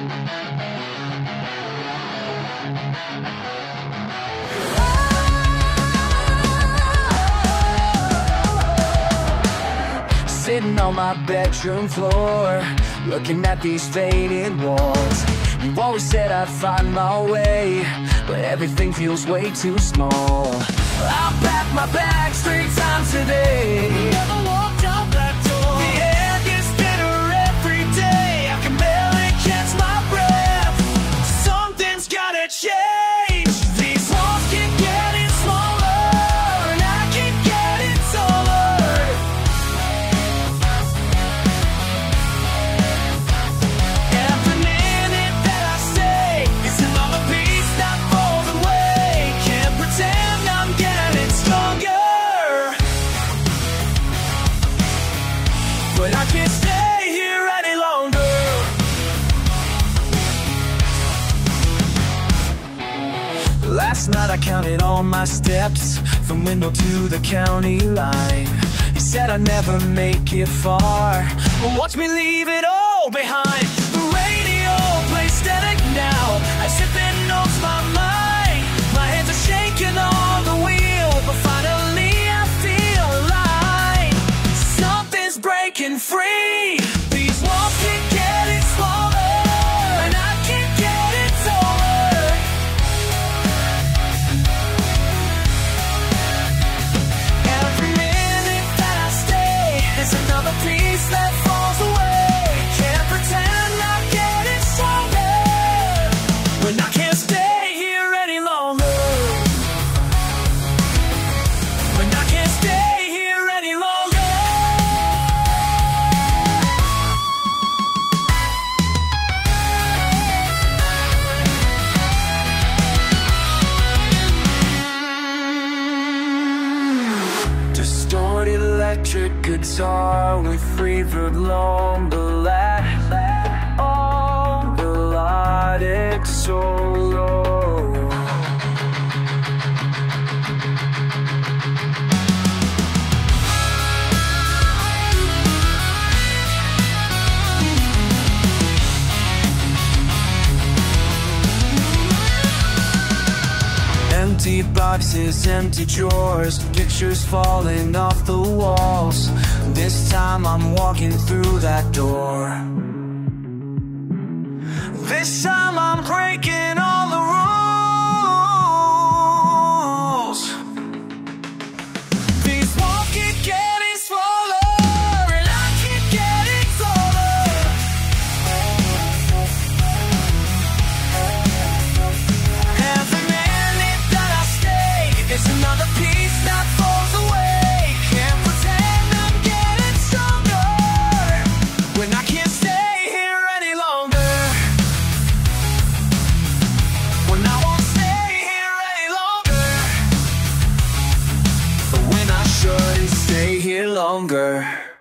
Sitting on my bedroom floor, looking at these faded walls. You always said I'd find my way, but everything feels way too small. I'll pack my bags 3 times a day. Never walked out that door. The air gets better every day. I can barely catch my breath. Something's gotta change. These walls keep getting smaller, and I keep getting taller. Every minute that I stay is another piece that falls away. Can't pretend I'm getting stronger, but I can't stay here any longer. Last night I counted all my steps, from window to the county line. You said I'd never make it far, but watch me leave it all behind. The radio plays static now, as if it knows my mind. My hands are shaking on the wheel, but finally I feel alive. Something's breaking free. These walls keep getting smaller, and I keep getting taller. Every minute that I stay is another piece that falls away. Can't pretend I'm getting stronger when I can't stay here any longer. When I can't stay here any longer. Distorted electric guitar with reverb long all melodic solo. Empty boxes, empty drawers, pictures falling off the walls. This time I'm walking through that door. This time I'm breaking all the rules. These walls keep getting smaller, and I keep getting taller. Every minute that I stay is another piece that falls away. Can't pretend I'm getting stronger when I can't stay here any longer. When I won't stay here any longer. When I should stay here longer.